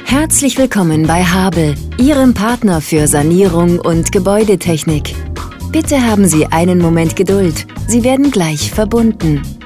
Herzlich willkommen bei Habel, Ihrem Partner für Sanierung und Gebäudetechnik. Bitte haben Sie einen Moment Geduld. Sie werden gleich verbunden.